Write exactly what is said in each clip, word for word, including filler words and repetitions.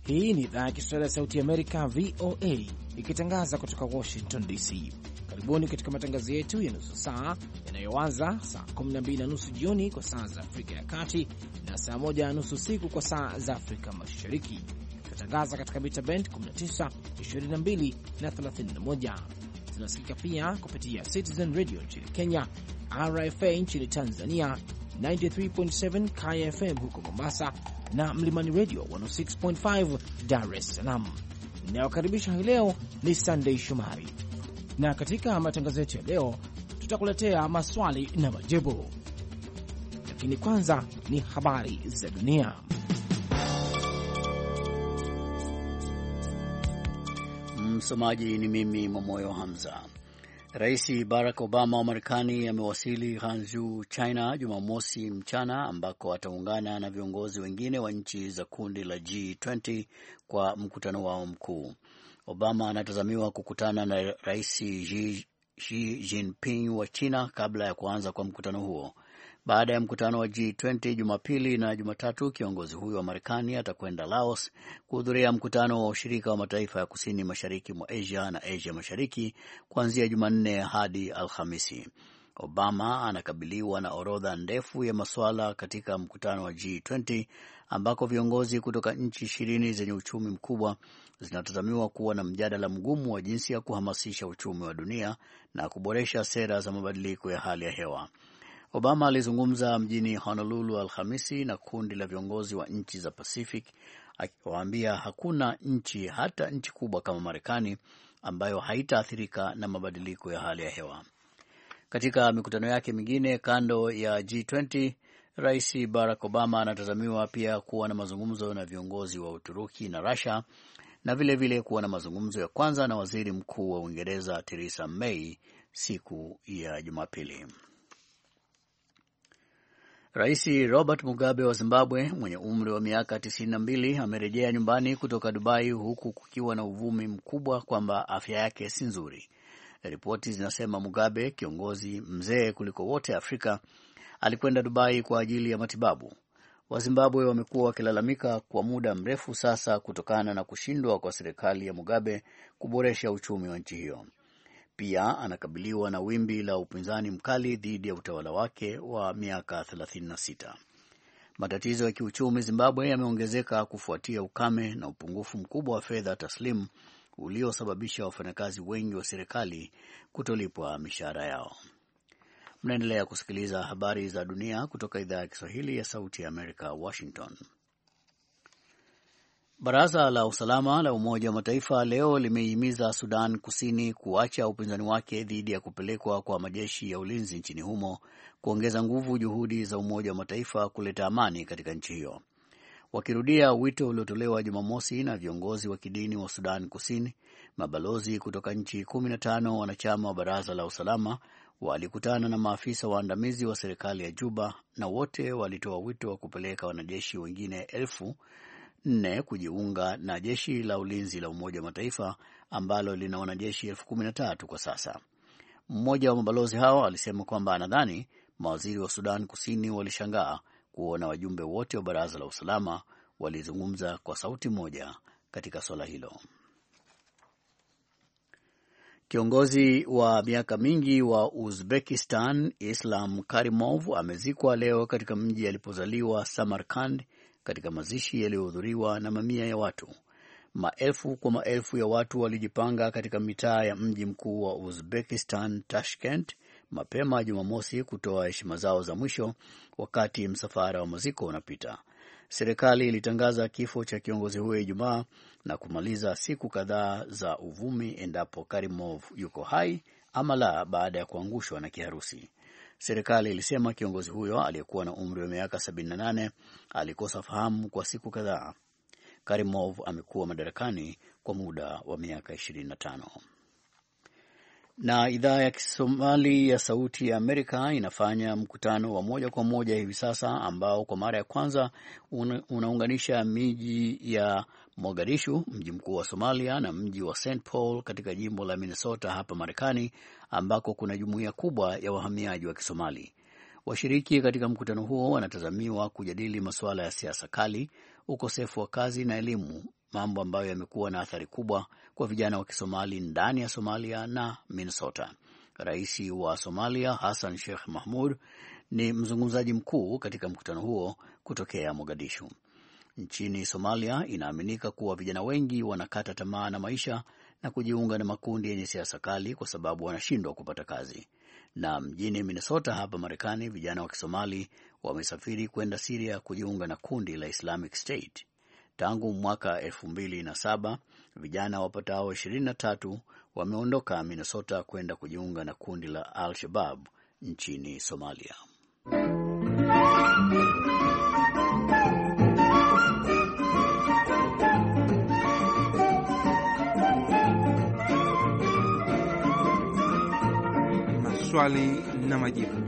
Hii ni idhaa ya Kiswahili ya Sauti ya Amerika, V O A, ikitangaza kutoka Washington D C. Karibuni katika matangazo yetu ya nusu saa yanayoanza saa kumi na mbili na nusu jioni kwa saa za Afrika ya Kati na saa moja na nusu usiku kwa saa za Afrika Mashariki. Tunatangaza katika mita band kumi na tisa, ishirini na mbili na thelathini na moja. Tunasikika pia kupitia Citizen Radio nchini Kenya, R F A nchini Tanzania, tisini na tatu nukta saba K F M huko Mombasa na Mlimani Radio mia moja sita nukta tano Dar es Salaam. Ninayokaribisha hii leo ni Sunday Shomari, na katika matangazo yetu ya leo tutakuletea maswali na majibu, lakini kwanza ni habari za dunia. Msomaji ni mimi Momoyo Hamza. Rais Barack Obama wa Marekani amewasili Hangzhou, China Jumamosi mchana, ambako ataungana na viongozi wengine wa nchi za kundi la G ishirini kwa mkutano wao mkuu. Obama anatazamiwa kukutana na Rais Xi Jinping wa China kabla ya kuanza kwa mkutano huo. Baada ya mkutano wa G ishirini Jumapili na Jumatatu, kiongozi huyo wa Marekani atakwenda Laos kuhudhuria mkutano wa ushirika wa mataifa ya kusini mashariki mwa Asia na Asia Mashariki kuanzia Jumanne hadi Alhamisi. Obama anakabiliwa na orodha ndefu ya masuala katika mkutano wa G ishirini ambako viongozi kutoka nchi ishirini zenye uchumi mkubwa zinatazamiwa kuwa na mjadala mgumu wa jinsi ya kuhamasisha uchumi wa dunia na kuboresha sera za mabadiliko ya hali ya hewa. Obama alizungumza mjini Honolulu Alhamisi na kundi la viongozi wa nchi za Pacific, akiwaambia hakuna nchi, hata nchi kubwa kama Marekani, ambayo haitaathirika na mabadiliko ya hali ya hewa. Katika mikutano yake mingine kando ya G ishirini, Rais Barack Obama anatazamiwa pia kuwa na mazungumzo na viongozi wa Uturuki na Russia, na vile vile kuwa na mazungumzo ya kwanza na Waziri Mkuu wa Uingereza Theresa May siku ya Jumapili. Rais Robert Mugabe wa Zimbabwe mwenye umri wa miaka tisini na mbili amerejea nyumbani kutoka Dubai, huku kukiwa na uvumi mkubwa kwamba afya yake si nzuri. Ripoti zinasema Mugabe, kiongozi mzee kuliko wote Afrika, alikwenda Dubai kwa ajili ya matibabu. Wazimbabwe wamekuwa wakilalamika kwa muda mrefu sasa kutokana na kushindwa kwa serikali ya Mugabe kuboresha uchumi wa nchi hiyo. Pia anakabiliwa na wimbi la upinzani mkali dhidi ya utawala wake wa miaka thelathini na sita. Matatizo ya kiuchumi Zimbabwe yameongezeka kufuatia ukame na upungufu mkubwa wa fedha taslimu uliosababisha wafanyakazi wengi wa serikali kutolipwa mishahara yao. Mnaendelea kusikiliza habari za dunia kutoka idhaa ya Kiswahili ya Sauti ya Amerika, Washington. Baraza la Usalama la Umoja wa Mataifa leo limeihimiza Sudan Kusini kuacha upinzani wake dhidi ya kupelekwa kwa majeshi ya ulinzi nchini humo, kuongeza nguvu juhudi za Umoja wa Mataifa kuleta amani katika nchi hiyo. Wakirudia wito uliotolewa Jumamosi na viongozi wa kidini wa Sudan Kusini, mabalozi kutoka nchi kumi na tano wanachama wa Baraza la Usalama walikutana na maafisa waandamizi wa serikali ya Juba, na wote walitoa wito wa kupeleka wanajeshi wengine elfu nne kujiunga na jeshi la ulinzi la Umoja wa Mataifa ambalo lina wanajeshi elfu kumi na tatu kwa sasa. Mmoja wa mabalozi hao alisema kwamba anadhani mawaziri wa Sudan Kusini walishangaa kuona wajumbe wote wa Baraza la Usalama walizungumza kwa sauti moja katika swala hilo. Kiongozi wa miaka mingi wa Uzbekistan, Islam Karimov, amezikwa leo katika mji alipozaliwa Samarkand, katika mazishi yaliyohudhuriwa na mamia ya watu. Maelfu kwa maelfu ya watu walijipanga katika mitaa ya mji mkuu wa Uzbekistan, Tashkent, mapema Jumamosi kutoa heshima zao za mwisho wakati msafara wa maziko unapita. Serikali ilitangaza kifo cha kiongozi huyo Ijumaa na kumaliza siku kadhaa za uvumi endapo Karimov yuko hai ama la, baada ya kuangushwa na kiharusi. Serikali ilisema kiongozi huyo aliyekuwa na umri wa miaka sabini na nane alikosa fahamu kwa siku kadhaa. Karimov amekuwa madarakani kwa muda wa miaka ishirini na tano. Na idhaa ya Kisomali ya Sauti ya Amerika inafanya mkutano wa moja kwa moja hivi sasa ambao kwa mara ya kwanza una, unaunganisha miji ya Mogadishu, mji mkuu wa Somalia, na mji wa Saint Paul katika jimbo la Minnesota hapa Marekani, ambako kuna jumuiya kubwa ya wahamiaji wa Kisomali. Washiriki katika mkutano huo wanatazamiwa kujadili masuala ya siasa kali, ukosefu wa kazi na elimu mambo ambayo yamekuwa na athari kubwa kwa vijana wa Kisomali ndani ya Somalia na Minnesota. Rais wa Somalia Hassan Sheikh Mahmud ni mzungumzaji mkuu katika mkutano huo kutokea Mogadishu. Nchini Somalia inaaminika kuwa vijana wengi wanakata tamaa na maisha na kujiunga na makundi yenye siasa kali kwa sababu wanashindwa kupata kazi. Na mjini Minnesota hapa Marekani, vijana wa Kisomali wamesafiri kwenda Syria kujiunga na kundi la Islamic State. Tangu mwaka elfu mbili na saba, vijana wapatao ishirini na tatu wameondoka Minnesota kwenda kujiunga na kundi la Al-Shabaab nchini Somalia. Maswali na majibu.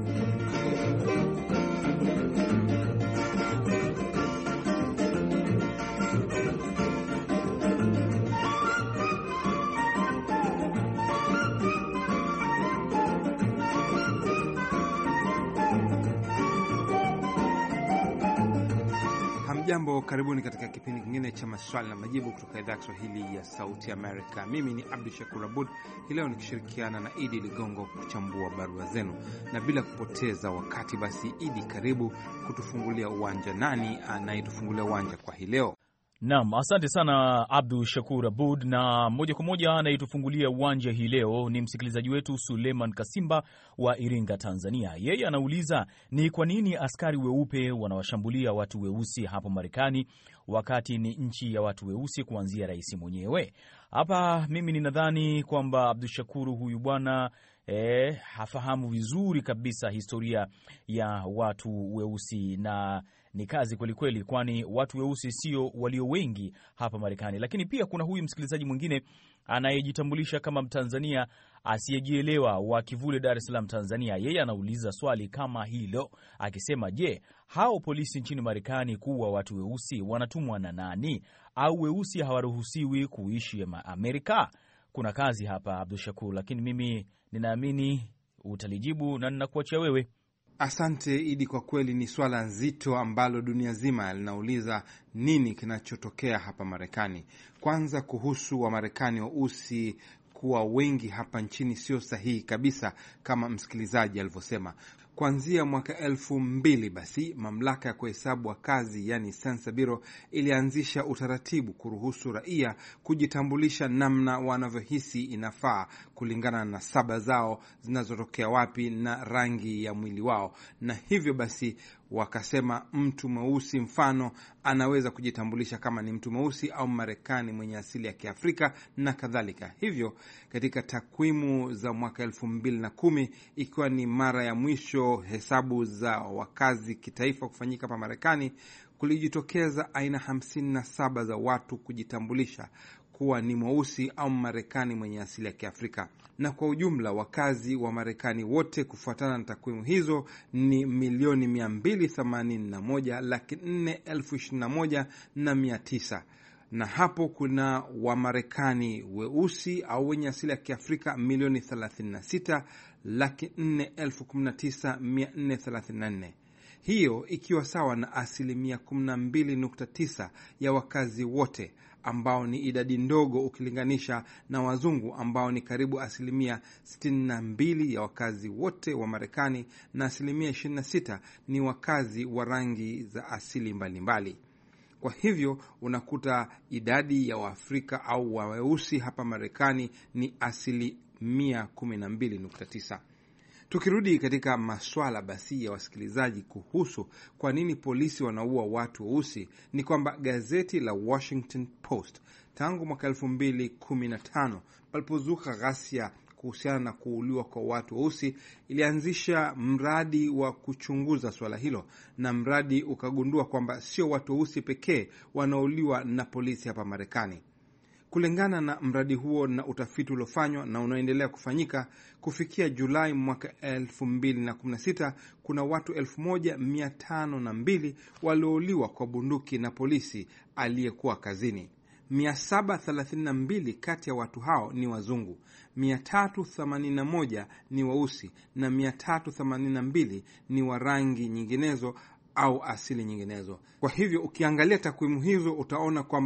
Jambo, karibuni katika kipindi kingine cha maswali na majibu kutoka idhaa ya Kiswahili ya Sauti Amerika. Mimi ni Abdu Shakur Abud, leo nikishirikiana na Idi Ligongo kuchambua barua zenu. Na bila kupoteza wakati, basi Idi, karibu kutufungulia uwanja. Nani anayetufungulia uwanja kwa hii leo? Naam, asante sana Abdu Shakur Abud, na moja kwa moja anayetufungulia uwanja hii leo ni msikilizaji wetu Suleiman Kasimba wa Iringa, Tanzania. Yeye anauliza ni kwa nini askari weupe wanawashambulia watu weusi hapo Marekani wakati ni nchi ya watu weusi kuanzia rais mwenyewe. Hapa mimi ninadhani kwamba Abdu Shakuru huyu bwana eh, hafahamu vizuri kabisa historia ya watu weusi, na ni kazi kweli kweli, kwani watu weusi sio walio wengi hapa Marekani. Lakini pia kuna huyu msikilizaji mwingine anayejitambulisha kama Mtanzania asiyejielewa wa Kivule, Dar es Salaam, Tanzania. Yeye anauliza swali kama hilo akisema, je, hao polisi nchini Marekani kuwa watu weusi wanatumwa na nani? Au weusi hawaruhusiwi kuishi Amerika? Kuna kazi hapa, Abdul Shakur, lakini mimi ninaamini utalijibu na ninakuachia wewe. Asante Idi, kwa kweli ni swala nzito ambalo dunia zima linauliza nini kinachotokea hapa Marekani. Kwanza, kuhusu wa Marekani weusi kuwa wengi hapa nchini sio sahihi kabisa kama msikilizaji alivyosema. Kuanzia mwaka elfu mbili basi mamlaka ya kuhesabu wakazi, yani Census Bureau, ilianzisha utaratibu kuruhusu raia kujitambulisha namna wanavyohisi inafaa kulingana na saba zao zinazotokea wapi na rangi ya mwili wao. Na hivyo basi wakasema mtu mweusi mfano anaweza kujitambulisha kama ni mtu mweusi au Marekani mwenye asili ya Kiafrika na kadhalika. Hivyo katika takwimu za mwaka elfu mbili na kumi, ikiwa ni mara ya mwisho hesabu za wakazi kitaifa kufanyika hapa Marekani, kulijitokeza aina hamsini na saba za watu kujitambulisha kuwa ni mweusi au Marekani mwenye asili ya Kiafrika. Na kwa ujumla wakazi wa Marekani wote kufuatana na takwimu hizo ni milioni mia mbili themanini na moja laki nne elfu ishirini na moja na mia tisa. Na hapo kuna wa Marekani weusi au wenye asili ya Kiafrika milioni thelathini na sita laki nne elfu kumi na tisa mia nne thelathini na nne. Hiyo ikiwa sawa na asilimia kumi na mbili nukta tisa ya wakazi wote, ambao ni idadi ndogo ukilinganisha na wazungu ambao ni karibu asilimia sitini na mbili ya wakazi wote wa Marekani, na asilimia ishirini na sita ni wakazi wa rangi za asili mbalimbali mbali. Kwa hivyo unakuta idadi ya Waafrika au weusi hapa Marekani ni asilimia kumi na mbili nukta tisa. Tukirudi katika maswala basi ya wasikilizaji kuhusu kwa nini polisi wanaua watu weusi, ni kwamba gazeti la Washington Post tangu mwaka elfu mbili kumi na tano palipozuka ghasia kuhusiana na kuuliwa kwa watu weusi, ilianzisha mradi wa kuchunguza swala hilo, na mradi ukagundua kwamba sio watu weusi pekee wanaouliwa na polisi hapa Marekani. Kulingana na mradi huo na utafiti uliofanywa na unaoendelea kufanyika, kufikia Julai mwaka elfu mbili kumi na sita kuna watu elfu moja mia tano na mbili waliouliwa kwa bunduki na polisi aliyekuwa kazini. mia saba thelathini na mbili kati ya watu hao ni wazungu, mia tatu themanini na moja ni weusi na mia tatu themanini na mbili ni wa rangi nyinginezo au asili nyinginezo. Kwa hivyo ukiangalia takwimu hizo utaona kwamba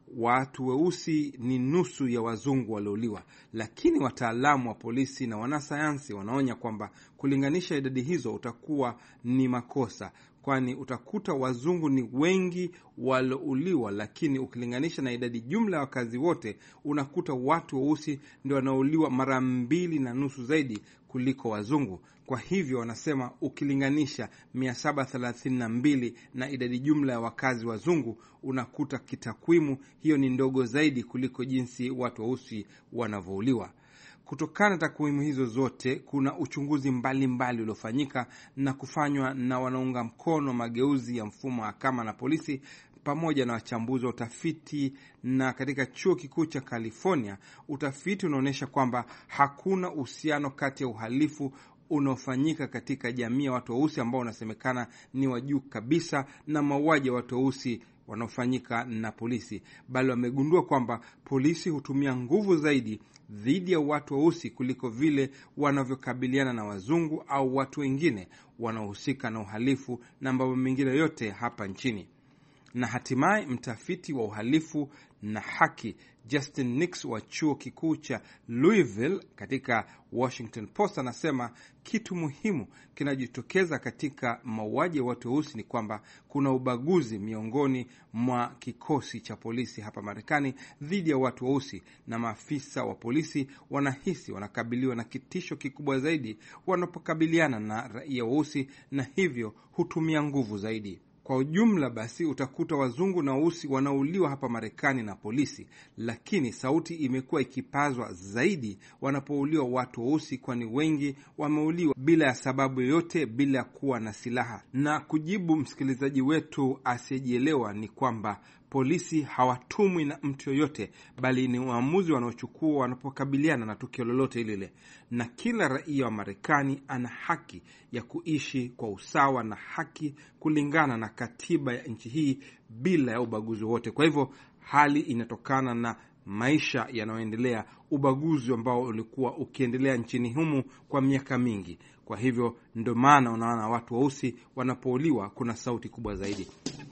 watu weusi ni nusu ya wazungu waliouliwa, lakini wataalamu wa polisi na wanasayansi wanaonya kwamba kulinganisha idadi hizo utakuwa ni makosa, kwani utakuta wazungu ni wengi walouliwa, lakini ukilinganisha na idadi jumla ya wakazi wote unakuta watu weusi ndio wanaouliwa mara mbili na nusu zaidi kuliko wazungu. Kwa hivyo wanasema ukilinganisha mia saba thelathini na mbili na idadi jumla ya wakazi wazungu unakuta kitakwimu hiyo ni ndogo zaidi kuliko jinsi watu weusi wanavyouliwa. Kutokana na takwimu hizo zote, kuna uchunguzi mbalimbali uliofanyika na kufanywa na wanaunga mkono mageuzi ya mfumo wa mahakama na polisi pamoja na wachambuzi wa utafiti. Na katika chuo kikuu cha California, utafiti unaonyesha kwamba hakuna uhusiano kati ya uhalifu unaofanyika katika jamii ya watu weusi ambao unasemekana ni wa juu kabisa na mauaji ya watu weusi wanaofanyika na polisi, bali wamegundua kwamba polisi hutumia nguvu zaidi dhidi ya watu weusi kuliko vile wanavyokabiliana na wazungu au watu wengine wanaohusika na uhalifu na mambo mengine yote hapa nchini. Na hatimaye mtafiti wa uhalifu na haki Justin Nix wa chuo kikuu cha Louisville katika Washington Post anasema kitu muhimu kinajitokeza katika mauaji ya watu weusi ni kwamba kuna ubaguzi miongoni mwa kikosi cha polisi hapa Marekani dhidi ya watu weusi, na maafisa wa polisi wanahisi wanakabiliwa na kitisho kikubwa zaidi wanapokabiliana na raia weusi, na hivyo hutumia nguvu zaidi. Kwa ujumla basi utakuta wazungu na weusi wanauliwa hapa Marekani na polisi, lakini sauti imekuwa ikipazwa zaidi wanapouliwa watu weusi, kwani wengi wameuliwa bila ya sababu yoyote, bila kuwa na silaha. Na kujibu msikilizaji wetu asiyejielewa ni kwamba polisi hawatumwi na mtu yoyote, bali ni uamuzi wanaochukua wanapokabiliana na tukio lolote lile, na kila raia wa Marekani ana haki ya kuishi kwa usawa na haki kulingana na katiba ya nchi hii bila ya ubaguzi wote. Kwa hivyo hali inatokana na maisha yanayoendelea, ubaguzi ambao ulikuwa ukiendelea nchini humu kwa miaka mingi. Kwa hivyo ndio maana unaona watu weusi wanapouliwa kuna sauti kubwa zaidi.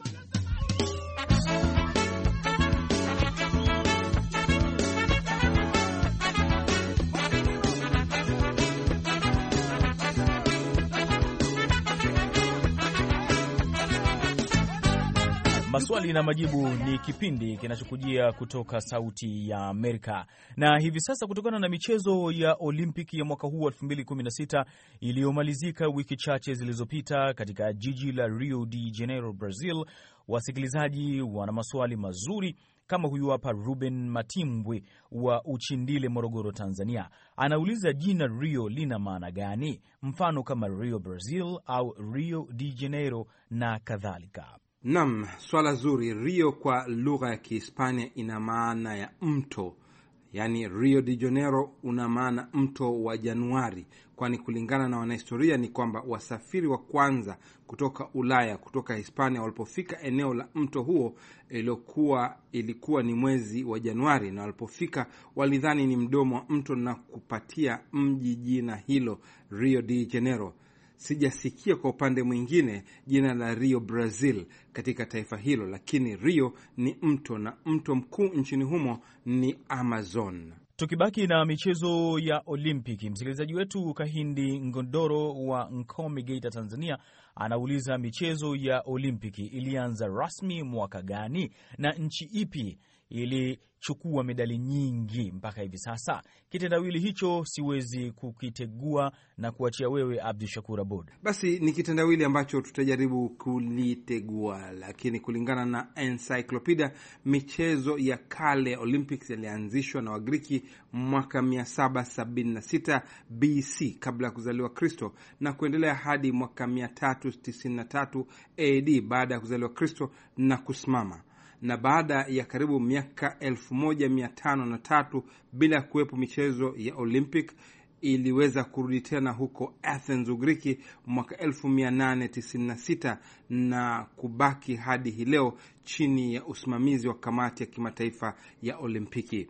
Maswali na Majibu ni kipindi kinachokujia kutoka Sauti ya Amerika. Na hivi sasa, kutokana na michezo ya Olimpiki ya mwaka huu elfu mbili kumi na sita iliyomalizika wiki chache zilizopita katika jiji la Rio de Janeiro, Brazil, wasikilizaji wana maswali mazuri kama huyu hapa. Ruben Matimbwe wa Uchindile, Morogoro, Tanzania, anauliza jina Rio lina maana gani, mfano kama Rio Brazil au Rio de Janeiro na kadhalika. Naam, swala zuri. Rio kwa lugha ya Kihispania ina maana ya mto, yaani Rio de Janeiro una maana mto wa Januari, kwani kulingana na wanahistoria ni kwamba wasafiri wa kwanza kutoka Ulaya, kutoka Hispania, walipofika eneo la mto huo ilikuwa ilikuwa ni mwezi wa Januari, na walipofika walidhani ni mdomo wa mto na kupatia mji jina hilo Rio de Janeiro. Sijasikia kwa upande mwingine jina la Rio Brazil katika taifa hilo, lakini Rio ni mto na mto mkuu nchini humo ni Amazon. Tukibaki na michezo ya Olimpiki, msikilizaji wetu Kahindi Ngondoro wa Nkome, Geita, Tanzania, anauliza michezo ya Olimpiki ilianza rasmi mwaka gani na nchi ipi ilichukua medali nyingi mpaka hivi sasa? Kitendawili hicho siwezi kukitegua na kuachia wewe Abdu Shakur Abud. Basi ni kitendawili ambacho tutajaribu kulitegua, lakini kulingana na encyclopedia, michezo ya kale ya Olympics yalianzishwa na Wagiriki mwaka mia saba sabini na sita B C kabla ya kuzaliwa Kristo na kuendelea hadi mwaka mia tatu tisini na tatu A D baada ya kuzaliwa Kristo na kusimama. Na baada ya karibu miaka elfu moja mia tano na tatu bila kuwepo michezo ya Olympic, iliweza kurudi tena huko Athens, Ugiriki mwaka elfu mia nane tisini na sita na kubaki hadi hii leo chini ya usimamizi wa kamati ya kimataifa ya Olimpiki.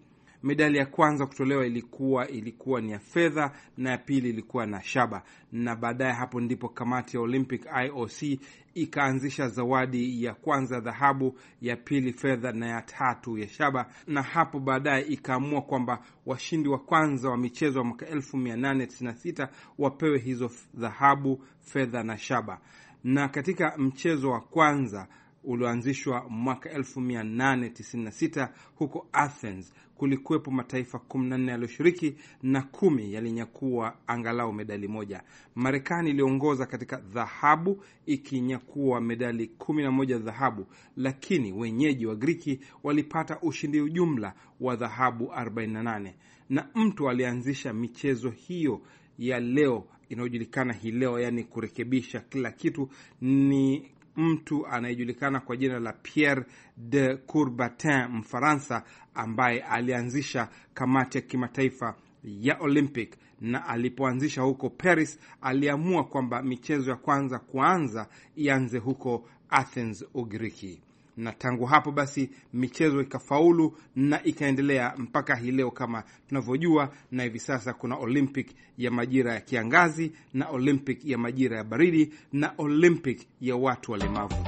Medali ya kwanza kutolewa ilikuwa ilikuwa ni ya fedha na ya pili ilikuwa na shaba, na baadaye hapo ndipo kamati ya Olympic I O C ikaanzisha zawadi ya kwanza dhahabu, ya pili fedha na ya tatu ya shaba, na hapo baadaye ikaamua kwamba washindi wa kwanza wa michezo wa mwaka elfu mia nane tisini na sita wapewe hizo dhahabu, fedha na shaba. Na katika mchezo wa kwanza ulioanzishwa mwaka elfu mia nane tisini na sita huko Athens, kulikuwepo mataifa kumi na nne yaliyoshiriki na kumi yalinyakua angalau medali moja. Marekani iliongoza katika dhahabu ikinyakua medali kumi na moja dhahabu, lakini wenyeji wa Griki walipata ushindi jumla wa dhahabu arobaini na nane. Na mtu alianzisha michezo hiyo ya leo inayojulikana hii leo, yani kurekebisha kila kitu, ni mtu anayejulikana kwa jina la Pierre de Coubertin, Mfaransa, ambaye alianzisha kamati ya kimataifa ya Olympic. Na alipoanzisha huko Paris, aliamua kwamba michezo ya kwanza kuanza ianze huko Athens, Ugiriki. Na tangu hapo basi michezo ikafaulu na ikaendelea mpaka hii leo kama tunavyojua, na hivi sasa kuna Olympic ya majira ya kiangazi na Olympic ya majira ya baridi na Olympic ya watu walemavu.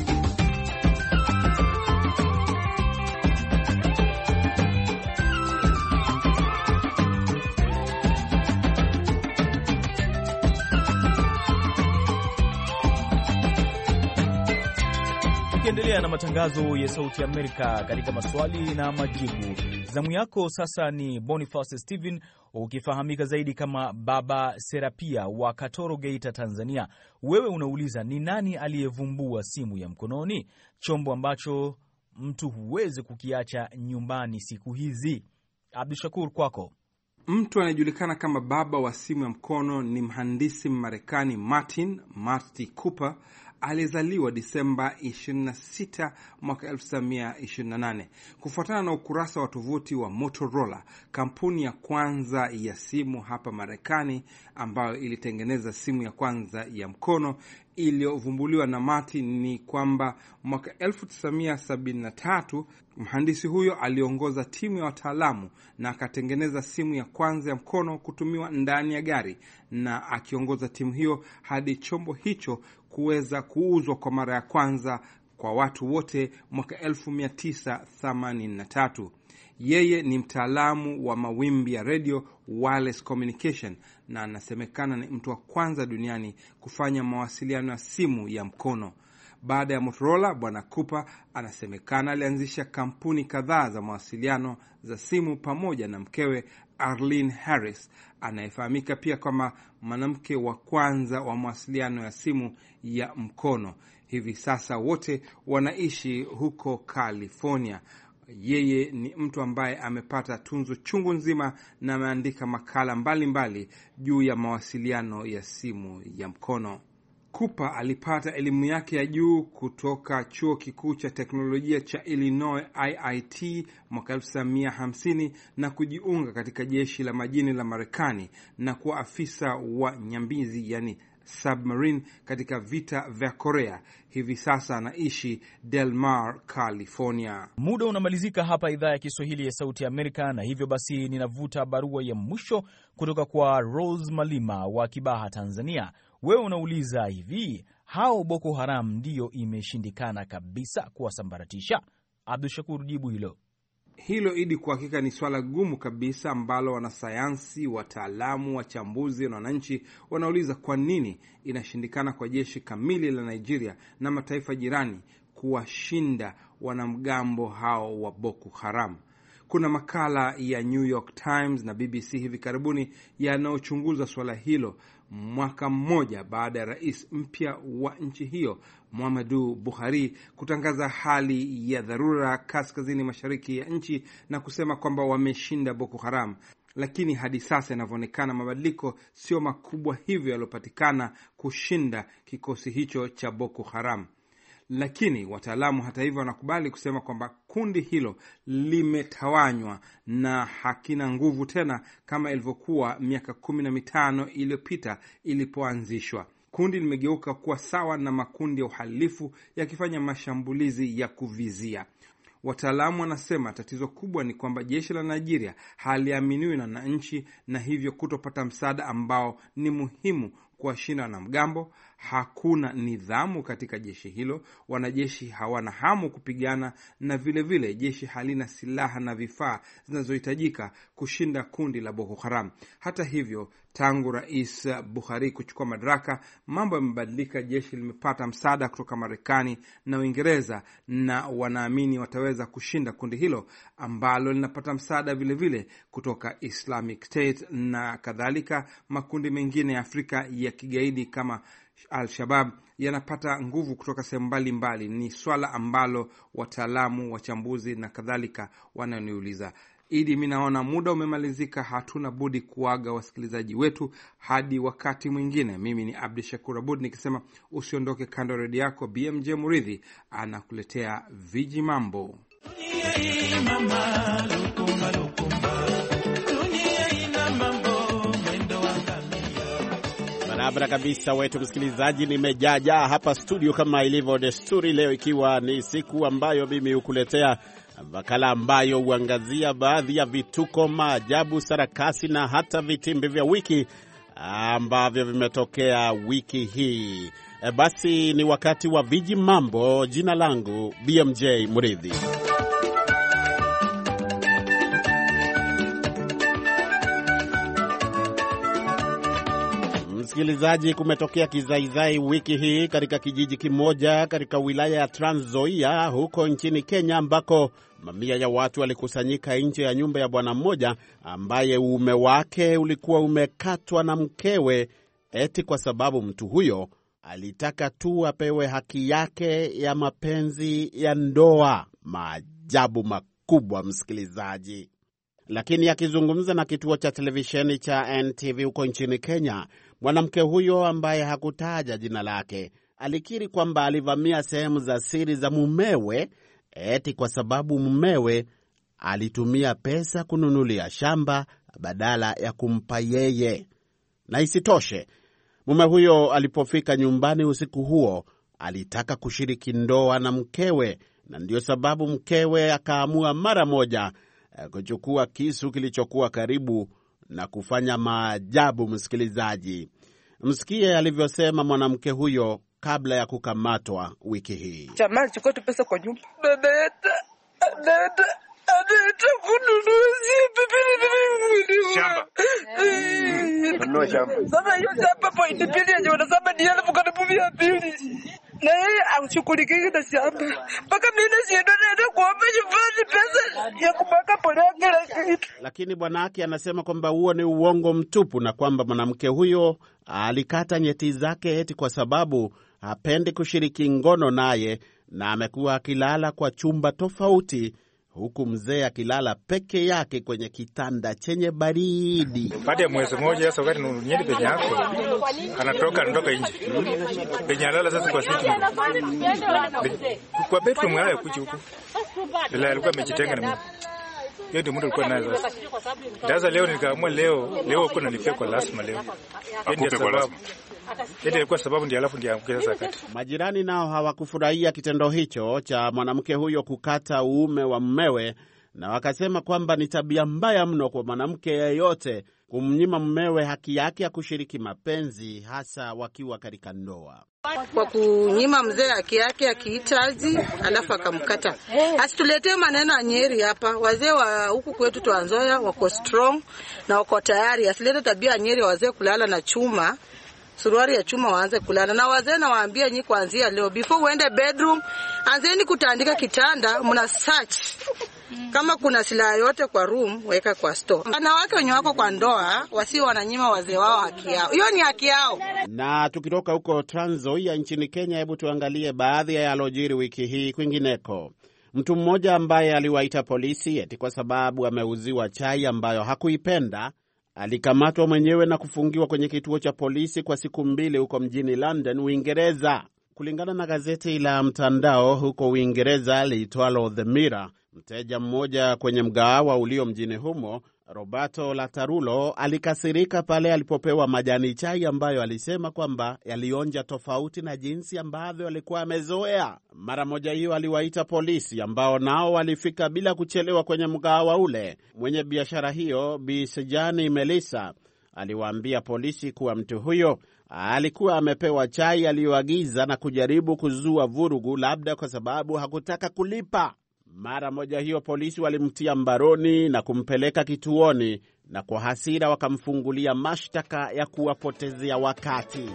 Tukiendelea na matangazo ya Sauti ya Amerika katika maswali na majibu, zamu yako sasa ni Boniface Steven, ukifahamika zaidi kama Baba Serapia wa Katoro, Geita, Tanzania. Wewe unauliza ni nani aliyevumbua simu ya mkononi, chombo ambacho mtu huwezi kukiacha nyumbani siku hizi? Abdushakur, kwako. Mtu anayejulikana kama baba wa simu ya mkono ni mhandisi Marekani Martin Marty Cooper. Alizaliwa Disemba ishirini na sita mwaka elfu tisa mia ishirini na nane. Kufuatana na ukurasa wa tovuti wa Motorola, kampuni ya kwanza ya simu hapa Marekani ambayo ilitengeneza simu ya kwanza ya mkono iliyovumbuliwa na Martin, ni kwamba mwaka elfu tisa mia sabini na tatu mhandisi huyo aliongoza timu ya wataalamu na akatengeneza simu ya kwanza ya mkono kutumiwa ndani ya gari, na akiongoza timu hiyo hadi chombo hicho kuweza kuuzwa kwa mara ya kwanza kwa watu wote mwaka elfu mia tisa themanini na tatu. Yeye ni mtaalamu wa mawimbi ya radio, wireless communication, na anasemekana ni mtu wa kwanza duniani kufanya mawasiliano ya simu ya mkono. Baada ya Motorola, Bwana Cooper anasemekana alianzisha kampuni kadhaa za mawasiliano za simu pamoja na mkewe Arlene Harris, anayefahamika pia kama mwanamke wa kwanza wa mawasiliano ya simu ya mkono. Hivi sasa wote wanaishi huko California. Yeye ni mtu ambaye amepata tunzo chungu nzima na ameandika makala mbalimbali mbali juu ya mawasiliano ya simu ya mkono. Cooper alipata elimu yake ya juu kutoka chuo kikuu cha teknolojia cha Illinois I I T mwaka elfu tisa mia hamsini na kujiunga katika jeshi la majini la Marekani na kuwa afisa wa nyambizi, yani submarine, katika vita vya Korea. Hivi sasa anaishi Del Mar, California. Muda unamalizika hapa idhaa ya Kiswahili ya Sauti ya Amerika, na hivyo basi ninavuta barua ya mwisho kutoka kwa Rose Malima wa Kibaha, Tanzania. Wewe unauliza hivi, hao Boko Haram ndiyo imeshindikana kabisa kuwasambaratisha? Abdushakur, jibu hilo. Hilo Idi, kwa hakika ni swala gumu kabisa ambalo wanasayansi, wataalamu, wachambuzi na wananchi wanauliza kwa nini inashindikana kwa jeshi kamili la Nigeria na mataifa jirani kuwashinda wanamgambo hao wa Boko Haram. Kuna makala ya New York Times na B B C hivi karibuni yanayochunguza swala hilo, mwaka mmoja baada ya rais mpya wa nchi hiyo Muhammadu Buhari kutangaza hali ya dharura kaskazini mashariki ya nchi na kusema kwamba wameshinda Boko Haram. Lakini hadi sasa inavyoonekana mabadiliko sio makubwa hivyo yaliyopatikana kushinda kikosi hicho cha Boko Haram. Lakini wataalamu hata hivyo wanakubali kusema kwamba kundi hilo limetawanywa na hakina nguvu tena kama ilivyokuwa miaka kumi na mitano iliyopita ilipoanzishwa. Kundi limegeuka kuwa sawa na makundi ya uhalifu yakifanya mashambulizi ya kuvizia. Wataalamu wanasema tatizo kubwa ni kwamba jeshi la Nigeria haliaminiwi na wananchi, na hivyo kutopata msaada ambao ni muhimu kuwashinda wanamgambo. Hakuna nidhamu katika jeshi hilo, wanajeshi hawana hamu kupigana, na vilevile vile jeshi halina silaha na vifaa zinazohitajika kushinda kundi la Boko Haram. Hata hivyo, tangu Rais Buhari kuchukua madaraka, mambo yamebadilika. Jeshi limepata msaada kutoka Marekani na Uingereza, na wanaamini wataweza kushinda kundi hilo ambalo linapata msaada vilevile vile kutoka Islamic State na kadhalika. Makundi mengine ya Afrika ya kigaidi kama Al-Shabaab yanapata nguvu kutoka sehemu mbalimbali. Ni swala ambalo wataalamu, wachambuzi na kadhalika wananiuliza. Idi, mimi naona muda umemalizika, hatuna budi kuaga wasikilizaji wetu hadi wakati mwingine. Mimi ni Abdi Shakur Abud nikisema usiondoke kando redio yako. B M J Muridhi anakuletea viji mambo. Barabara kabisa wetu msikilizaji, nimejaja hapa studio kama ilivyo desturi, leo ikiwa ni siku ambayo mimi hukuletea makala ambayo huangazia baadhi ya vituko, maajabu, sarakasi na hata vitimbi vya wiki ambavyo vimetokea wiki hii. E, basi ni wakati wa viji mambo. Jina langu B M J Muridhi. Msikilizaji, kumetokea kizaizai wiki hii katika kijiji kimoja katika wilaya ya Trans Nzoia huko nchini Kenya, ambako mamia ya watu walikusanyika nje ya nyumba ya bwana mmoja ambaye uume wake ulikuwa umekatwa na mkewe, eti kwa sababu mtu huyo alitaka tu apewe haki yake ya mapenzi ya ndoa. Maajabu makubwa, msikilizaji. Lakini akizungumza na kituo cha televisheni cha N T V huko nchini Kenya, mwanamke huyo ambaye hakutaja jina lake alikiri kwamba alivamia sehemu za siri za mumewe eti kwa sababu mumewe alitumia pesa kununulia shamba badala ya kumpa yeye. Na isitoshe, mume huyo alipofika nyumbani usiku huo alitaka kushiriki ndoa na mkewe, na ndio sababu mkewe akaamua mara moja kuchukua kisu kilichokuwa karibu na kufanya maajabu. Msikilizaji, msikie alivyosema mwanamke huyo kabla ya kukamatwa wiki hii. Jamaa chukua tu pesa kwa nyumba. Dada, dada, dada kununuzi bibi shamba. Nunua shamba. Sasa hiyo shamba po indipili yenye wanasema ni elfu karibu mia mbili. Na yeye ashughulikie na shamba. Mpaka mimi nasienda naenda kuomba nyumbani pesa ya kupaka polea kila kitu. Lakini bwanake anasema kwamba huo ni uongo mtupu, na kwamba mwanamke huyo alikata nyeti zake eti kwa sababu hapendi kushiriki ngono naye, na amekuwa akilala kwa chumba tofauti, huku mzee akilala peke yake kwenye kitanda chenye baridi. Baada ya mwezi mmoja sasa, wakati nyeti penye yako anatoka anatoka nje penye alala sasa kwa siku kwa bedroom yake kuchi huko, bila alikuwa amejitenga na mimi. Hiyo ndio mtu alikuwa nayo sasa. Sasa leo nikaamua leo leo kuna nifia kwa lazima leo. Ndio sababu. Ndio ilikuwa sababu ndio alafu ndio amkeza sakati. Majirani nao hawakufurahia kitendo hicho cha mwanamke huyo kukata uume wa mumewe, na wakasema kwamba ni tabia mbaya mno kwa mwanamke yeyote kumnyima mumewe haki yake ya kushiriki mapenzi, hasa wakiwa katika ndoa. Kwa kunyima mzee haki yake akihitaji alafu akamkata. Asituletee maneno ya Nyeri hapa. Wazee wa huku kwetu Trans Nzoia wako strong na wako tayari. Asilete tabia ya Nyeri wazee kulala na chuma. Suruari ya chuma waanze kulala. Na wazee na waambia nyi kuanzia leo, before uende bedroom, anzeni kutandika kitanda, mna search. Kama kuna silaha yote kwa room, weka kwa store. Wanawake wenye wako kwa ndoa, wasi wananyima wazee wao haki yao. Hiyo ni haki yao. Na tukitoka huko Trans Nzoia nchini Kenya, hebu tuangalie baadhi ya yalojiri wiki hii kwingineko. Mtu mmoja ambaye aliwaita polisi eti kwa sababu ameuziwa chai ambayo hakuipenda, alikamatwa mwenyewe na kufungiwa kwenye kituo cha polisi kwa siku mbili huko mjini London, Uingereza. Kulingana na gazeti la mtandao huko Uingereza liitwalo The Mirror, mteja mmoja kwenye mgahawa ulio mjini humo Roberto Latarulo alikasirika pale alipopewa majani chai ambayo alisema kwamba yalionja tofauti na jinsi ambavyo alikuwa amezoea. Mara moja hiyo aliwaita polisi ambao nao walifika bila kuchelewa kwenye mgahawa ule. Mwenye biashara hiyo, Bi Sejani Melissa, aliwaambia polisi kuwa mtu huyo alikuwa amepewa chai aliyoagiza na kujaribu kuzua vurugu, labda kwa sababu hakutaka kulipa. Mara moja hiyo polisi walimtia mbaroni na kumpeleka kituoni, na kwa hasira wakamfungulia mashtaka ya kuwapotezea wakati.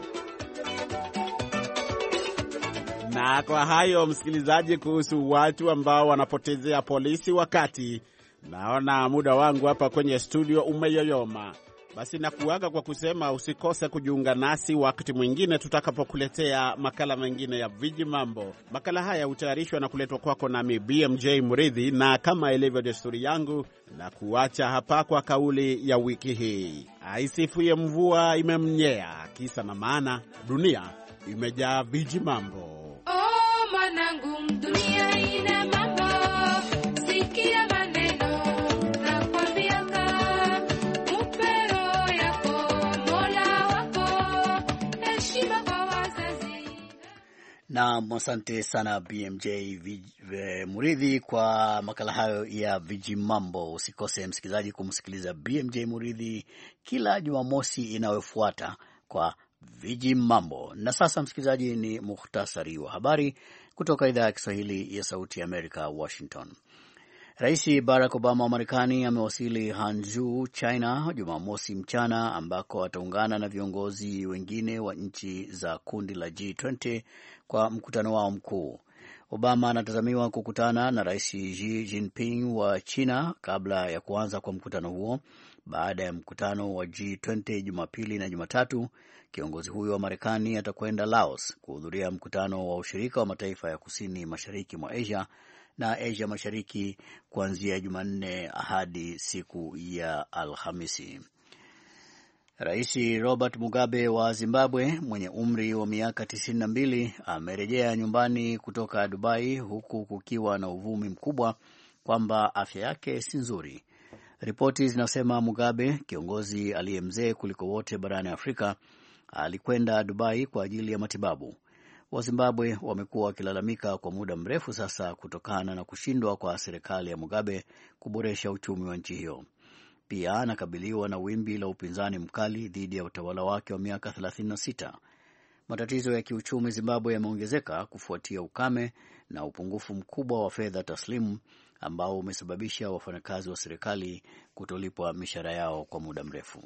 Na kwa hayo, msikilizaji, kuhusu watu ambao wanapotezea polisi wakati, naona muda wangu hapa kwenye studio umeyoyoma. Basi nakuaga kwa kusema usikose kujiunga nasi wakati mwingine tutakapokuletea makala mengine ya Viji Mambo. Makala haya hutayarishwa na kuletwa kwako nami B M J Muridhi, na kama ilivyo desturi yangu, na kuacha hapa kwa kauli ya wiki hii: aisifuye mvua imemnyea, kisa na maana dunia imejaa viji mambo. Oh, manangu, dunia ina mambo. Sikia maneno na kwambia ka upero yako Mola wako, heshima kwa wazazi. Na asante sana B M J Muridhi kwa makala hayo ya Viji Mambo. Usikose msikilizaji kumsikiliza B M J Muridhi kila Jumamosi inayofuata kwa Viji Mambo. Na sasa msikilizaji, ni muhtasari wa habari kutoka idhaa ya Kiswahili ya Sauti ya Amerika, Washington. Rais Barack Obama wa Marekani amewasili Hangzhou, China Jumamosi mchana, ambako ataungana na viongozi wengine wa nchi za kundi la G twenty kwa mkutano wao mkuu. Obama anatazamiwa kukutana na Rais Xi Jinping wa China kabla ya kuanza kwa mkutano huo. Baada ya mkutano wa G twenty Jumapili na Jumatatu, kiongozi huyo wa Marekani atakwenda Laos kuhudhuria mkutano wa ushirika wa mataifa ya kusini mashariki mwa Asia na Asia Mashariki kuanzia Jumanne hadi siku ya Alhamisi. Rais Robert Mugabe wa Zimbabwe mwenye umri wa miaka tisini na mbili amerejea nyumbani kutoka Dubai, huku kukiwa na uvumi mkubwa kwamba afya yake si nzuri. Ripoti zinasema Mugabe, kiongozi aliye mzee kuliko wote barani Afrika, alikwenda Dubai kwa ajili ya matibabu. Wazimbabwe wamekuwa wakilalamika kwa muda mrefu sasa kutokana na kushindwa kwa serikali ya Mugabe kuboresha uchumi wa nchi hiyo. Pia anakabiliwa na wimbi la upinzani mkali dhidi ya utawala wake wa miaka thelathini na sita. Matatizo ya kiuchumi Zimbabwe yameongezeka kufuatia ukame na upungufu mkubwa wa fedha taslimu ambao umesababisha wafanyakazi wa serikali kutolipwa mishahara yao kwa muda mrefu.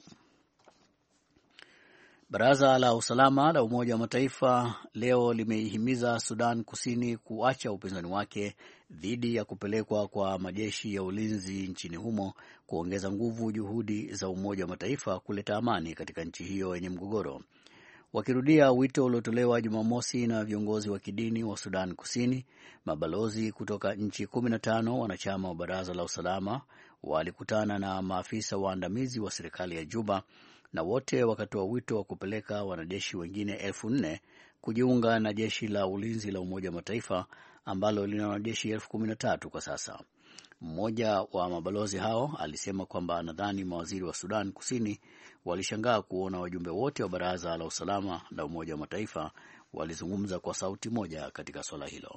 Baraza la Usalama la Umoja wa Mataifa leo limeihimiza Sudan Kusini kuacha upinzani wake dhidi ya kupelekwa kwa majeshi ya ulinzi nchini humo, kuongeza nguvu juhudi za Umoja wa Mataifa kuleta amani katika nchi hiyo yenye mgogoro. Wakirudia wito uliotolewa Jumamosi na viongozi wa kidini wa Sudan Kusini, mabalozi kutoka nchi kumi na tano wanachama wa Baraza la Usalama walikutana na maafisa waandamizi wa serikali ya Juba, na wote wakatoa wito wa kupeleka wanajeshi wengine elfu nne kujiunga na jeshi la ulinzi la Umoja wa Mataifa ambalo lina wanajeshi elfu kumi na tatu kwa sasa. Mmoja wa mabalozi hao alisema kwamba anadhani mawaziri wa Sudan Kusini walishangaa kuona wajumbe wote wa Baraza la Usalama la Umoja wa Mataifa walizungumza kwa sauti moja katika swala hilo.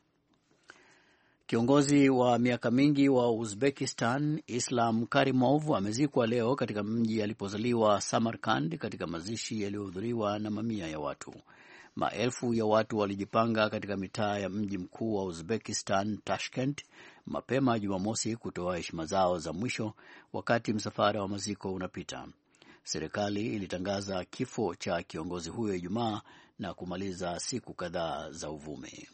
Kiongozi wa miaka mingi wa Uzbekistan, Islam Karimov, amezikwa leo katika mji alipozaliwa Samarkand, katika mazishi yaliyohudhuriwa na mamia ya watu. Maelfu ya watu walijipanga katika mitaa ya mji mkuu wa Uzbekistan, Tashkent, mapema Jumamosi kutoa heshima zao za mwisho wakati msafara wa maziko unapita. Serikali ilitangaza kifo cha kiongozi huyo Ijumaa na kumaliza siku kadhaa za uvumi.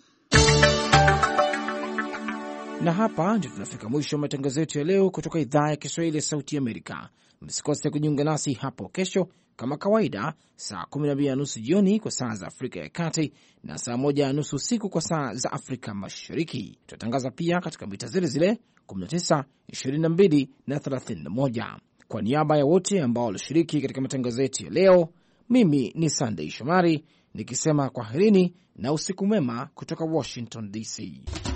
Na hapa ndio tunafika mwisho wa matangazo yetu ya leo kutoka idhaa ya Kiswahili ya Sauti Amerika. Msikose kujiunga nasi hapo kesho kama kawaida, saa kumi na mbili na nusu jioni kwa saa za Afrika ya Kati na saa moja na nusu usiku kwa saa za Afrika Mashariki. Tutatangaza pia katika mita zile zile kumi na tisa, ishirini na mbili na thelathini na moja. Kwa niaba ya wote ambao walishiriki katika matangazo yetu ya leo, mimi ni Sunday Shomari nikisema kwaherini na usiku mwema kutoka Washington D C.